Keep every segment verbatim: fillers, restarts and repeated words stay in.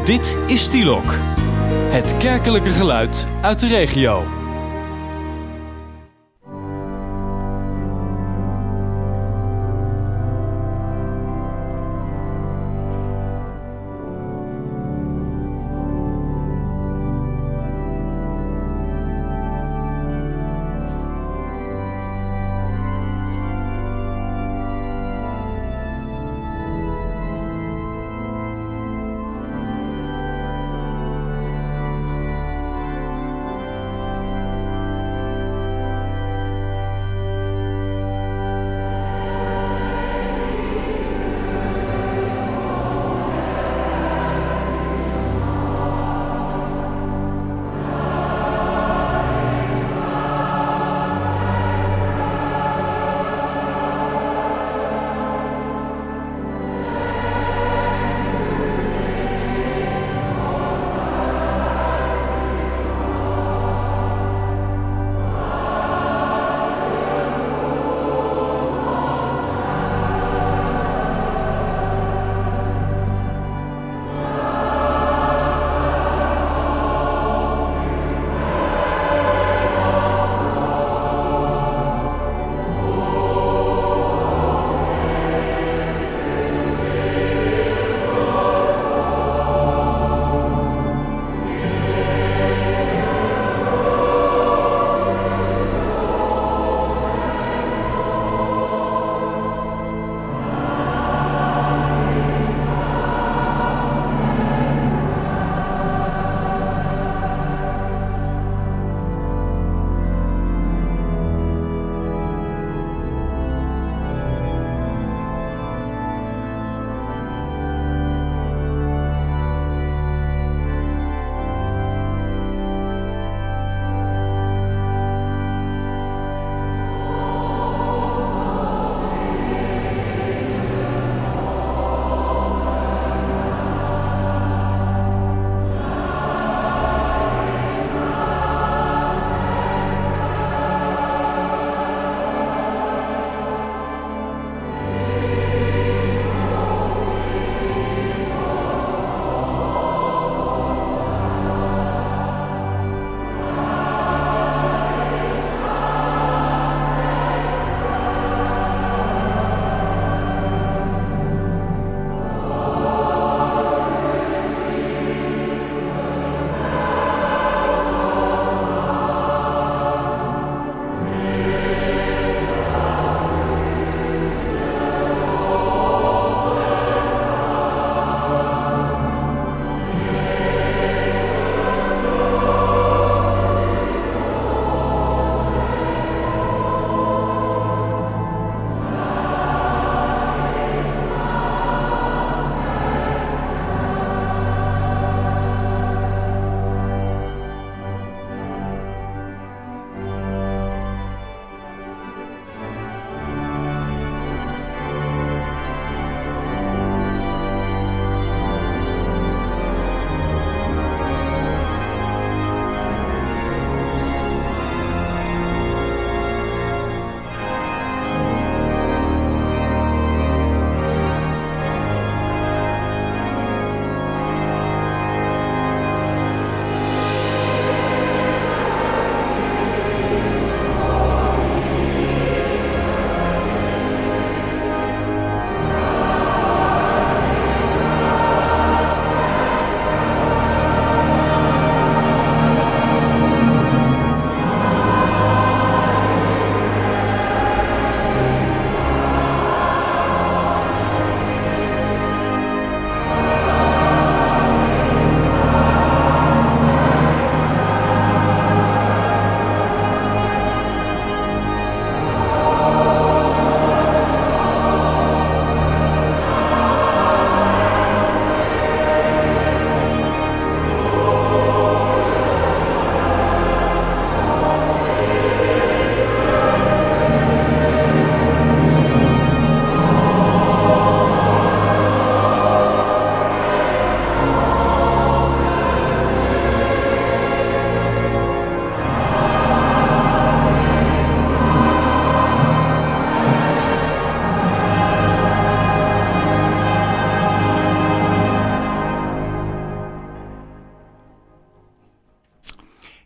Dit is Stielok, het kerkelijke geluid uit de regio.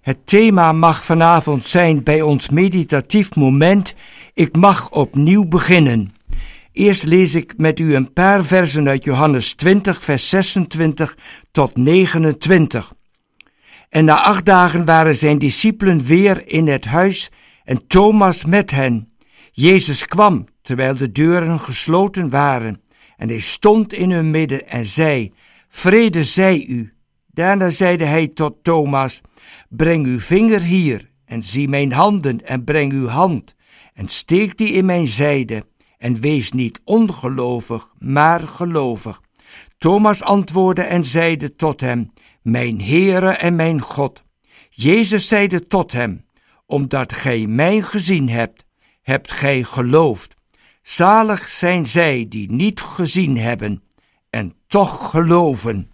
Het thema mag vanavond zijn bij ons meditatief moment: ik mag opnieuw beginnen. Eerst lees ik met u een paar versen uit Johannes twintig, vers zesentwintig tot negenentwintig. En na acht dagen waren zijn discipelen weer in het huis en Thomas met hen. Jezus kwam, terwijl de deuren gesloten waren, en hij stond in hun midden en zei: vrede zij u. Daarna zeide hij tot Thomas: breng uw vinger hier en zie mijn handen en breng uw hand en steek die in mijn zijde en wees niet ongelovig, maar gelovig. Thomas antwoordde en zeide tot hem: mijn Heere en mijn God. Jezus zeide tot hem: omdat gij mij gezien hebt, hebt gij geloofd. Zalig zijn zij die niet gezien hebben en toch geloven.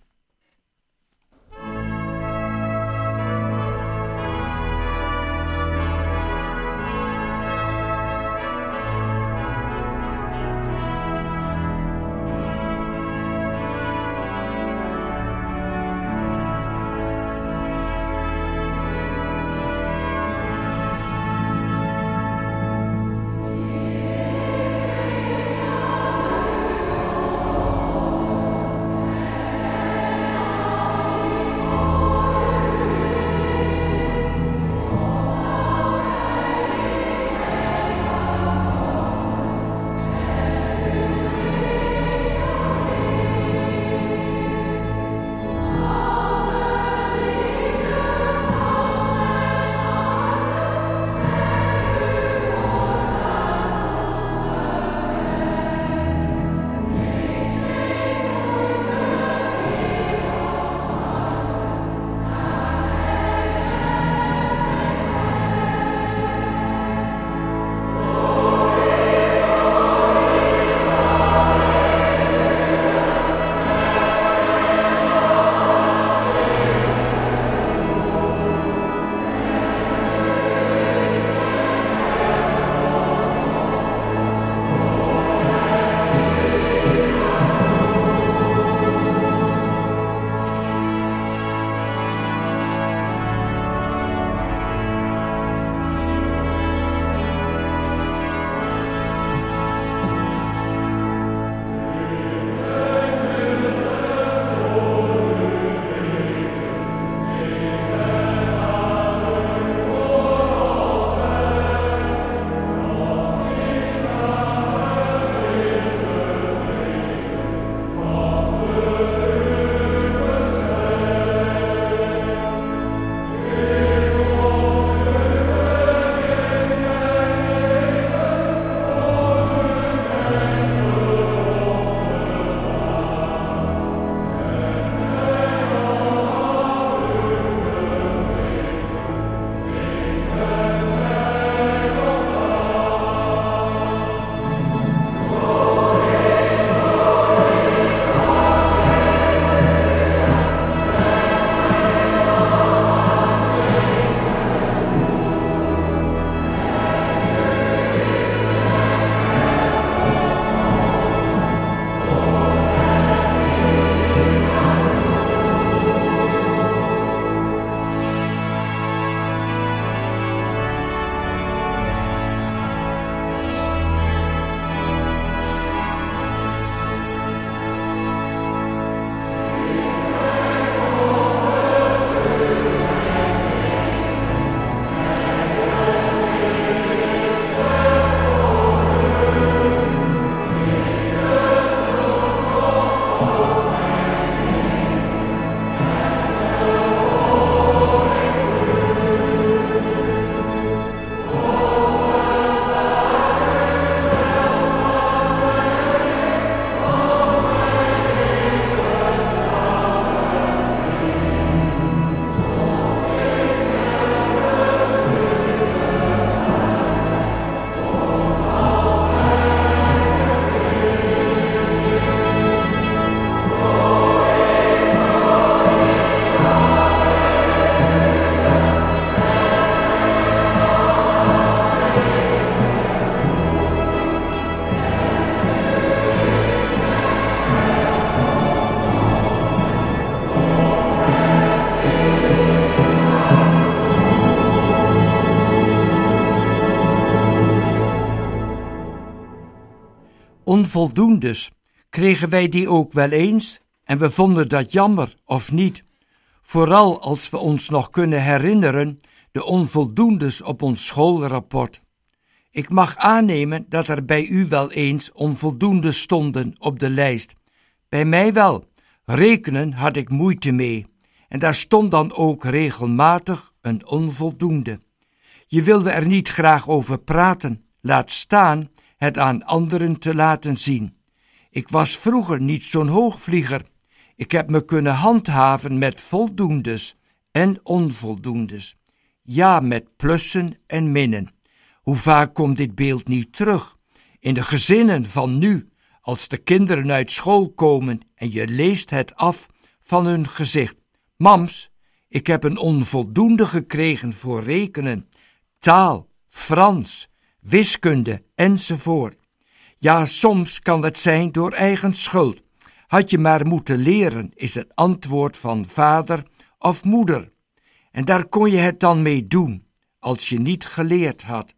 onvoldoendes, kregen wij die ook wel eens en we vonden dat jammer of niet? Vooral als we ons nog kunnen herinneren de onvoldoendes op ons schoolrapport. Ik mag aannemen dat er bij u wel eens onvoldoendes stonden op de lijst. Bij mij wel. Rekenen had ik moeite mee. En daar stond dan ook regelmatig een onvoldoende. Je wilde er niet graag over praten, laat staan het aan anderen te laten zien. Ik was vroeger niet zo'n hoogvlieger. Ik heb me kunnen handhaven met voldoendes en onvoldoendes. Ja, met plussen en minnen. Hoe vaak komt dit beeld niet terug? In de gezinnen van nu, als de kinderen uit school komen en je leest het af van hun gezicht. Mams, ik heb een onvoldoende gekregen voor rekenen, taal, Frans, wiskunde enzovoort. Ja, soms kan het zijn door eigen schuld. Had je maar moeten leren, is het antwoord van vader of moeder. En daar kon je het dan mee doen, als je niet geleerd had.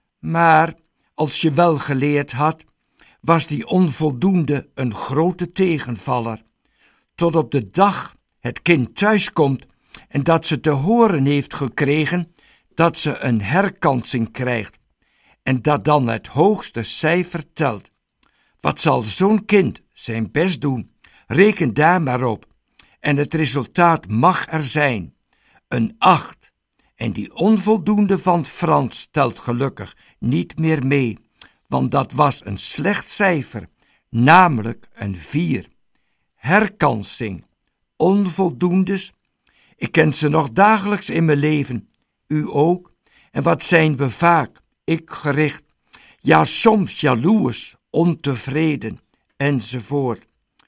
Maar als je wel geleerd had, was die onvoldoende een grote tegenvaller. Tot op de dag het kind thuiskomt en dat ze te horen heeft gekregen dat ze een herkansing krijgt en dat dan het hoogste cijfer telt. Wat zal zo'n kind zijn best doen? Reken daar maar op. En het resultaat mag er zijn. Een acht. En die onvoldoende van Frans telt gelukkig niet meer mee, want dat was een slecht cijfer, namelijk een vier. Herkansing, onvoldoendes. Ik ken ze nog dagelijks in mijn leven, u ook. En wat zijn we vaak, ik gericht, ja soms jaloers, ontevreden, enzovoort.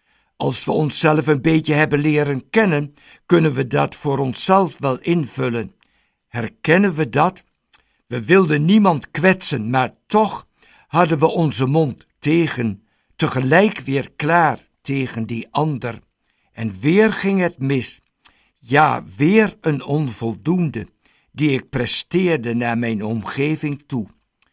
Als we onszelf een beetje hebben leren kennen, kunnen we dat voor onszelf wel invullen. Herkennen we dat? We wilden niemand kwetsen, maar toch hadden we onze mond tegen, tegelijk weer klaar tegen die ander. En weer ging het mis. Ja, weer een onvoldoende, die ik presteerde naar mijn omgeving toe.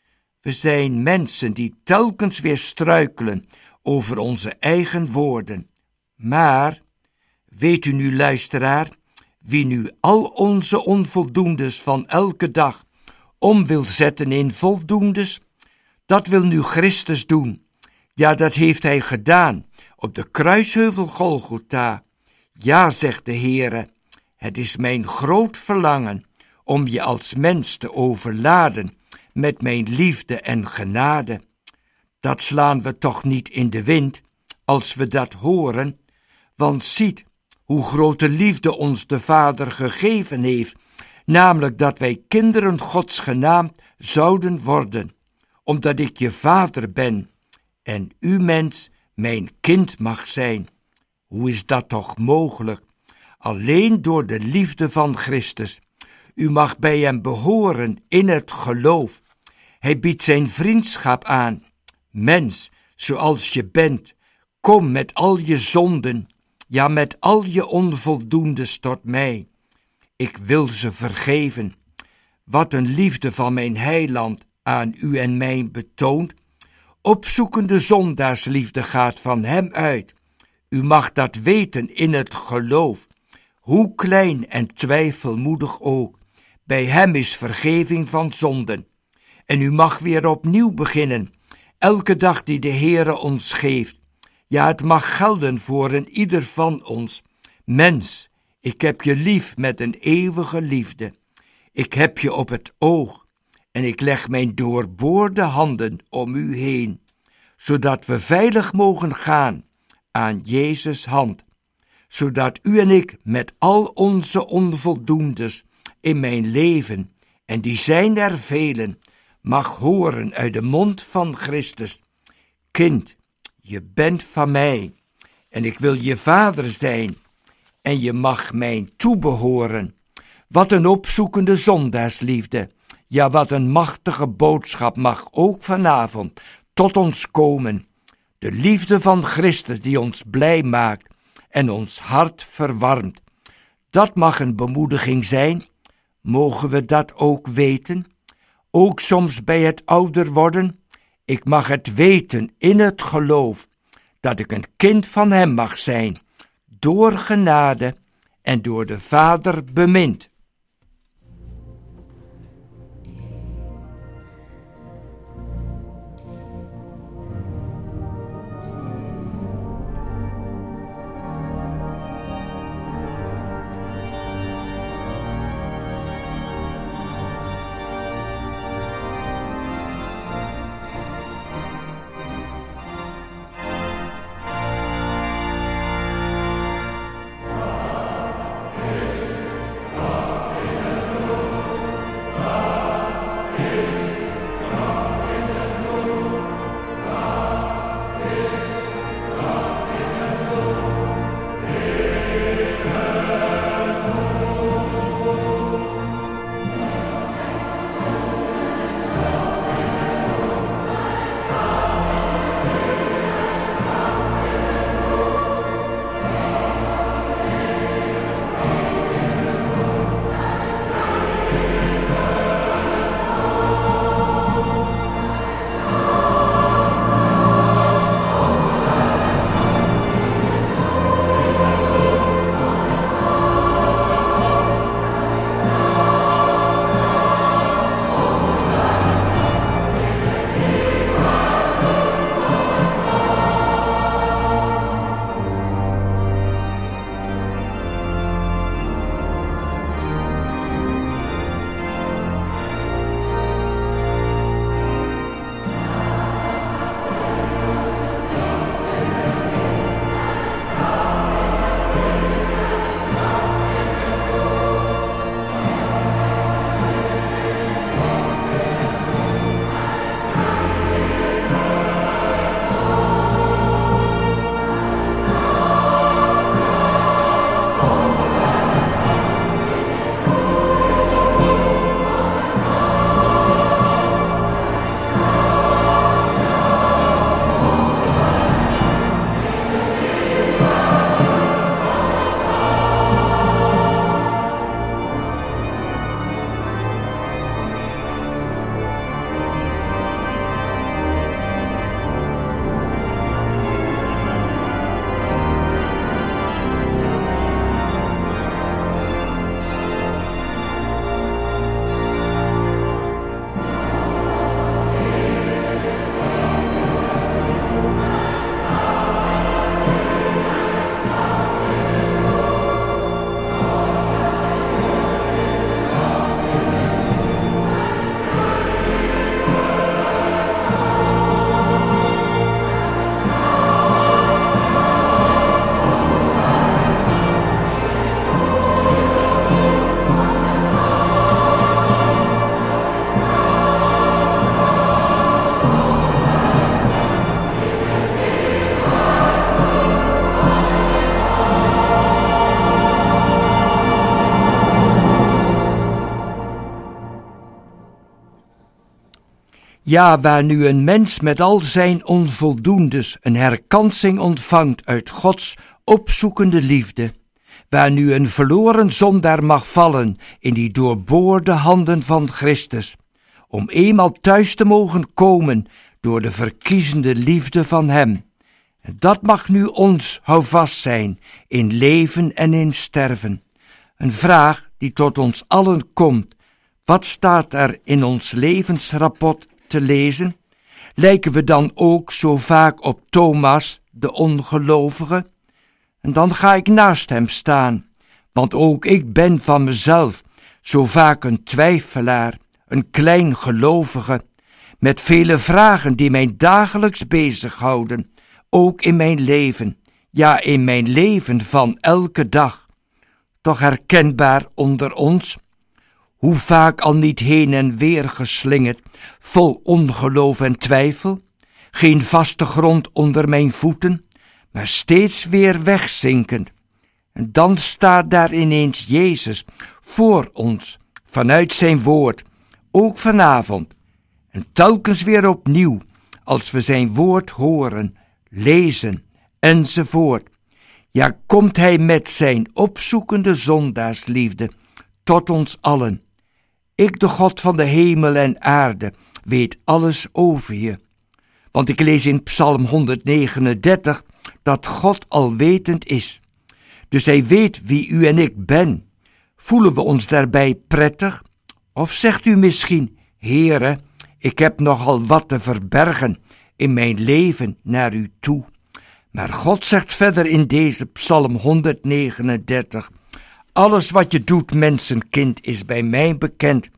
We zijn mensen die telkens weer struikelen over onze eigen woorden. Maar, weet u nu, luisteraar, wie nu al onze onvoldoendes van elke dag om wil zetten in voldoendes, dat wil nu Christus doen. Ja, dat heeft hij gedaan op de kruisheuvel Golgotha. Ja, zegt de Heere, het is mijn groot verlangen om je als mens te overladen met mijn liefde en genade. Dat slaan we toch niet in de wind als we dat horen, want ziet hoe grote liefde ons de Vader gegeven heeft, namelijk dat wij kinderen Gods genaamd zouden worden, omdat ik je vader ben en u mens mijn kind mag zijn. Hoe is dat toch mogelijk? Alleen door de liefde van Christus. U mag bij hem behoren in het geloof. Hij biedt zijn vriendschap aan. Mens, zoals je bent, kom met al je zonden, ja met al je onvoldoendes tot mij. Ik wil ze vergeven. Wat een liefde van mijn heiland aan u en mij betoont. Opzoekende zondaarsliefde gaat van hem uit. U mag dat weten in het geloof. Hoe klein en twijfelmoedig ook, bij hem is vergeving van zonden. En u mag weer opnieuw beginnen, elke dag die de Heere ons geeft. Ja, het mag gelden voor een ieder van ons. Mens, ik heb je lief met een eeuwige liefde. Ik heb je op het oog en ik leg mijn doorboorde handen om u heen, zodat we veilig mogen gaan aan Jezus' hand, zodat u en ik met al onze onvoldoendes in mijn leven, en die zijn er velen, mag horen uit de mond van Christus: kind, je bent van mij en ik wil je vader zijn en je mag mij toebehoren. Wat een opzoekende zondaarsliefde. Ja, wat een machtige boodschap mag ook vanavond tot ons komen. De liefde van Christus die ons blij maakt en ons hart verwarmt. Dat mag een bemoediging zijn. Mogen we dat ook weten? Ook soms bij het ouder worden. Ik mag het weten in het geloof dat ik een kind van hem mag zijn, door genade en door de Vader bemind. Ja, waar nu een mens met al zijn onvoldoendes een herkansing ontvangt uit Gods opzoekende liefde, waar nu een verloren zondaar mag vallen in die doorboorde handen van Christus, om eenmaal thuis te mogen komen door de verkiezende liefde van Hem. En dat mag nu ons houvast zijn in leven en in sterven. Een vraag die tot ons allen komt: wat staat er in ons levensrapport te lezen? Lijken we dan ook zo vaak op Thomas, de ongelovige? En dan ga ik naast hem staan, want ook ik ben van mezelf zo vaak een twijfelaar, een klein gelovige, met vele vragen die mij dagelijks bezighouden, ook in mijn leven, ja in mijn leven van elke dag. Toch herkenbaar onder ons, hoe vaak al niet heen en weer geslingerd, vol ongeloof en twijfel, geen vaste grond onder mijn voeten, maar steeds weer wegzinkend. En dan staat daar ineens Jezus voor ons, vanuit zijn woord, ook vanavond, en telkens weer opnieuw, als we zijn woord horen, lezen, enzovoort. Ja, komt hij met zijn opzoekende zondaarsliefde tot ons allen. Ik, de God van de hemel en aarde, weet alles over je. Want ik lees in Psalm honderdnegenendertig dat God alwetend is. Dus hij weet wie u en ik ben. Voelen we ons daarbij prettig? Of zegt u misschien, Heere, ik heb nogal wat te verbergen in mijn leven naar u toe. Maar God zegt verder in deze Psalm honderdnegenendertig, alles wat je doet, mensenkind, is bij mij bekend.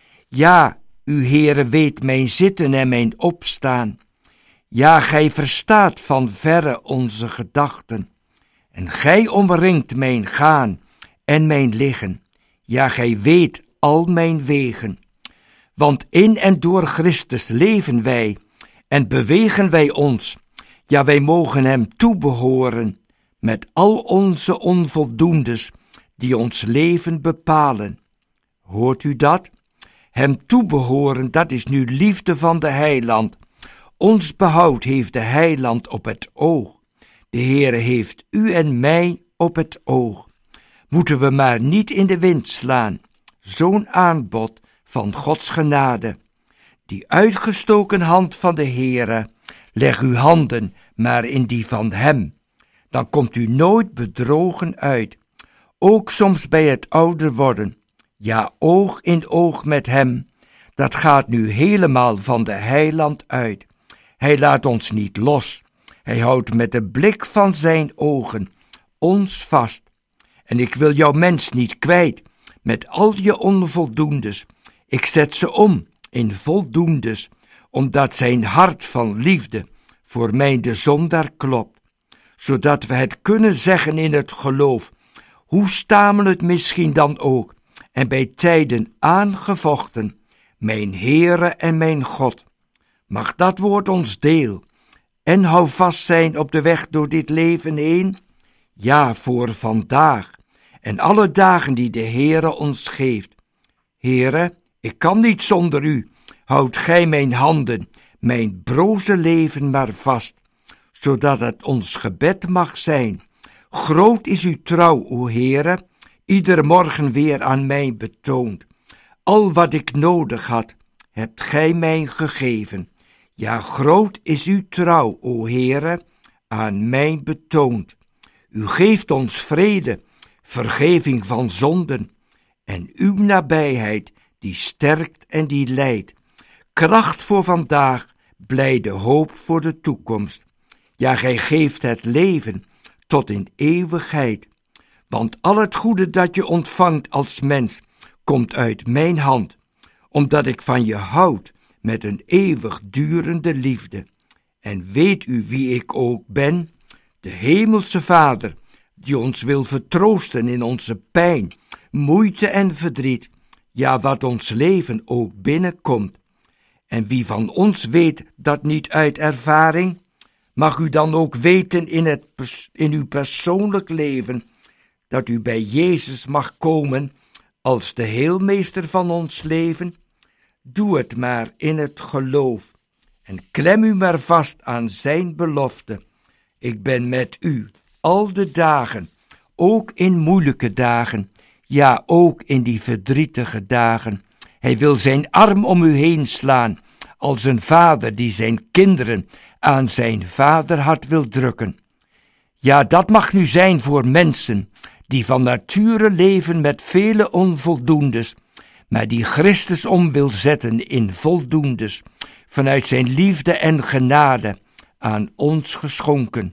Ja, u Heere weet mijn zitten en mijn opstaan. Ja, gij verstaat van verre onze gedachten. En gij omringt mijn gaan en mijn liggen. Ja, gij weet al mijn wegen. Want in en door Christus leven wij en bewegen wij ons. Ja, wij mogen hem toebehoren met al onze onvoldoendes die ons leven bepalen. Hoort u dat? Hem toebehoren, dat is nu liefde van de Heiland. Ons behoud heeft de Heiland op het oog. De Heere heeft u en mij op het oog. Moeten we maar niet in de wind slaan. Zo'n aanbod van Gods genade. Die uitgestoken hand van de Heere, leg uw handen maar in die van hem. Dan komt u nooit bedrogen uit. Ook soms bij het ouder worden. Ja, oog in oog met hem. Dat gaat nu helemaal van de Heiland uit. Hij laat ons niet los. Hij houdt met de blik van zijn ogen ons vast. En ik wil jouw mens niet kwijt, met al je onvoldoendes. Ik zet ze om in voldoendes, omdat zijn hart van liefde voor mij de zondaar klopt. Zodat we het kunnen zeggen in het geloof, hoe stamel het misschien dan ook, en bij tijden aangevochten, mijn Heere en mijn God. Mag dat woord ons deel, en hou vast zijn op de weg door dit leven heen? Ja, voor vandaag en alle dagen die de Heere ons geeft. Heere, ik kan niet zonder u, houd gij mijn handen, mijn broze leven maar vast, zodat het ons gebed mag zijn. Groot is uw trouw, o Heere, iedere morgen weer aan mij betoond. Al wat ik nodig had, hebt gij mij gegeven. Ja, groot is uw trouw, o Heere, aan mij betoond. U geeft ons vrede, vergeving van zonden, en uw nabijheid die sterkt en die leidt. Kracht voor vandaag, blijde hoop voor de toekomst. Ja, gij geeft het leven tot in eeuwigheid. Want al het goede dat je ontvangt als mens, komt uit mijn hand, omdat ik van je houd met een eeuwigdurende liefde. En weet u wie ik ook ben? De hemelse Vader, die ons wil vertroosten in onze pijn, moeite en verdriet, ja, wat ons leven ook binnenkomt. En wie van ons weet dat niet uit ervaring, mag u dan ook weten in, het, in uw persoonlijk leven, dat u bij Jezus mag komen als de heelmeester van ons leven? Doe het maar in het geloof en klem u maar vast aan zijn belofte. Ik ben met u al de dagen, ook in moeilijke dagen, ja, ook in die verdrietige dagen. Hij wil zijn arm om u heen slaan, als een vader die zijn kinderen aan zijn vaderhart wil drukken. Ja, dat mag nu zijn voor mensen die van nature leven met vele onvoldoendes, maar die Christus om wil zetten in voldoendes, vanuit zijn liefde en genade aan ons geschonken.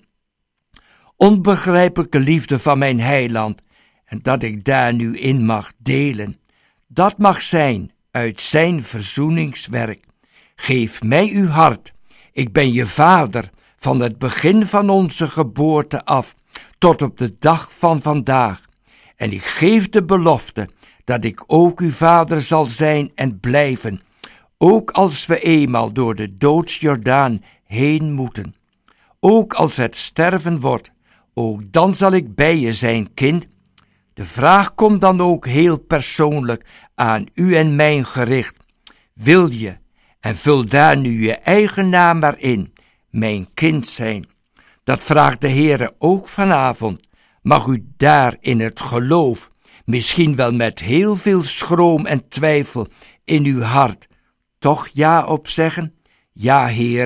Onbegrijpelijke liefde van mijn heiland, en dat ik daar nu in mag delen, dat mag zijn uit zijn verzoeningswerk. Geef mij uw hart, ik ben je vader, van het begin van onze geboorte af, tot op de dag van vandaag. En ik geef de belofte, dat ik ook uw vader zal zijn en blijven, ook als we eenmaal door de doodsjordaan heen moeten. Ook als het sterven wordt, ook dan zal ik bij je zijn, kind. De vraag komt dan ook heel persoonlijk aan u en mij gericht. Wil je, en vul daar nu je eigen naam maar in, mijn kind zijn? Dat vraagt de Heere ook vanavond. Mag u daar in het geloof, misschien wel met heel veel schroom en twijfel in uw hart, toch ja op zeggen? Ja, Heere,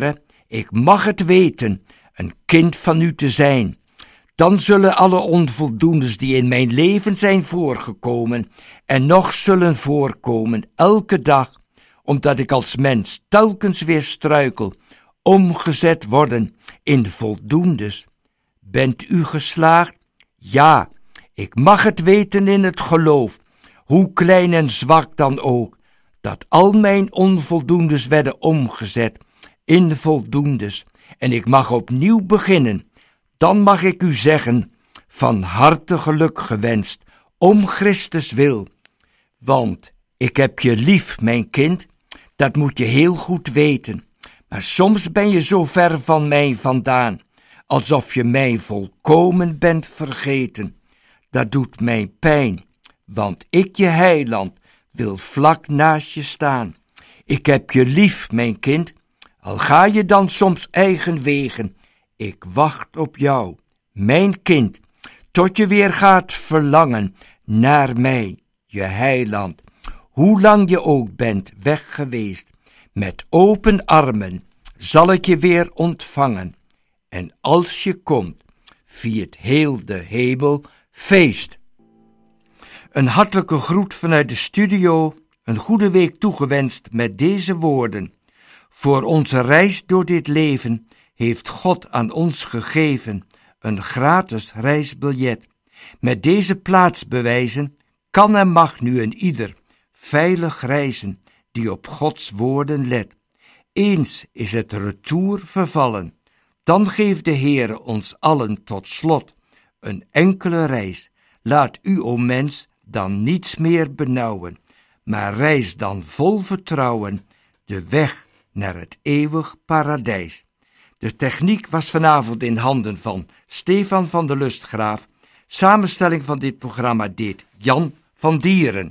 Ik mag het weten, een kind van u te zijn. Dan zullen alle onvoldoendes die in mijn leven zijn voorgekomen en nog zullen voorkomen elke dag, omdat ik als mens telkens weer struikel, omgezet worden in voldoendes. Bent u geslaagd? Ja, ik mag het weten in het geloof, hoe klein en zwak dan ook, dat al mijn onvoldoendes werden omgezet in voldoendes. En ik mag opnieuw beginnen. Dan mag ik u zeggen, van harte geluk gewenst, om Christus wil. Want ik heb je lief, mijn kind, dat moet je heel goed weten. Maar soms ben je zo ver van mij vandaan, alsof je mij volkomen bent vergeten. Dat doet mij pijn, want ik, je heiland, wil vlak naast je staan. Ik heb je lief, mijn kind, al ga je dan soms eigen wegen. Ik wacht op jou, mijn kind, tot je weer gaat verlangen naar mij, je heiland. Hoe lang je ook bent weg geweest, met open armen zal ik je weer ontvangen. En als je komt, viert heel de hemel feest. Een hartelijke groet vanuit de studio, een goede week toegewenst met deze woorden. Voor onze reis door dit leven heeft God aan ons gegeven een gratis reisbiljet. Met deze plaatsbewijzen kan en mag nu een ieder veilig reizen die op Gods woorden let. Eens is het retour vervallen, dan geeft de Heere ons allen tot slot een enkele reis. Laat u, o mens, dan niets meer benauwen, maar reis dan vol vertrouwen de weg naar het eeuwig paradijs. De techniek was vanavond in handen van Stefan van der Lustgraaf. Samenstelling van dit programma deed Jan van Dieren.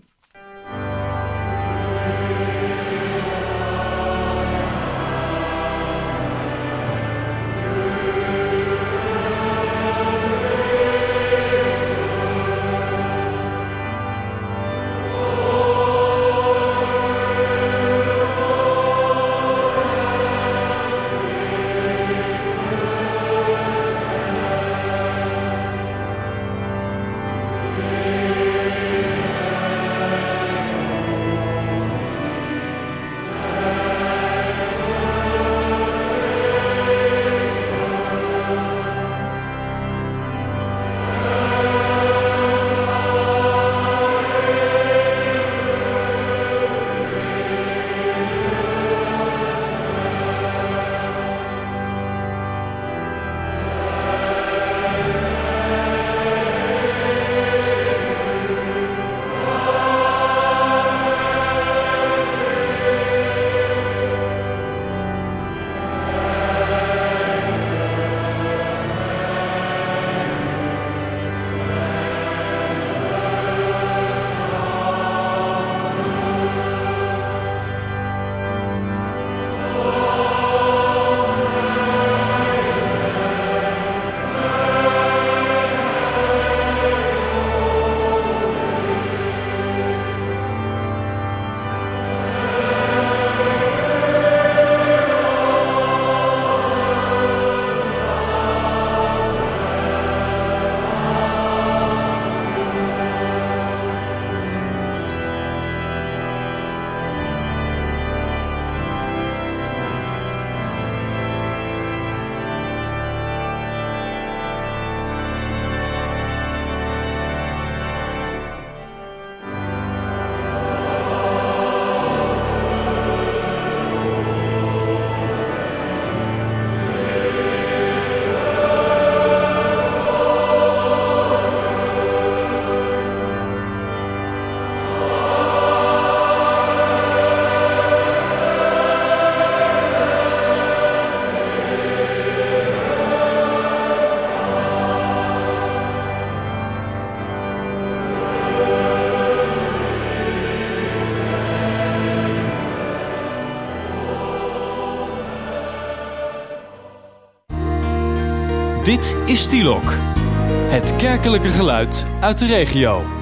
Dit is Stielok, het kerkelijke geluid uit de regio.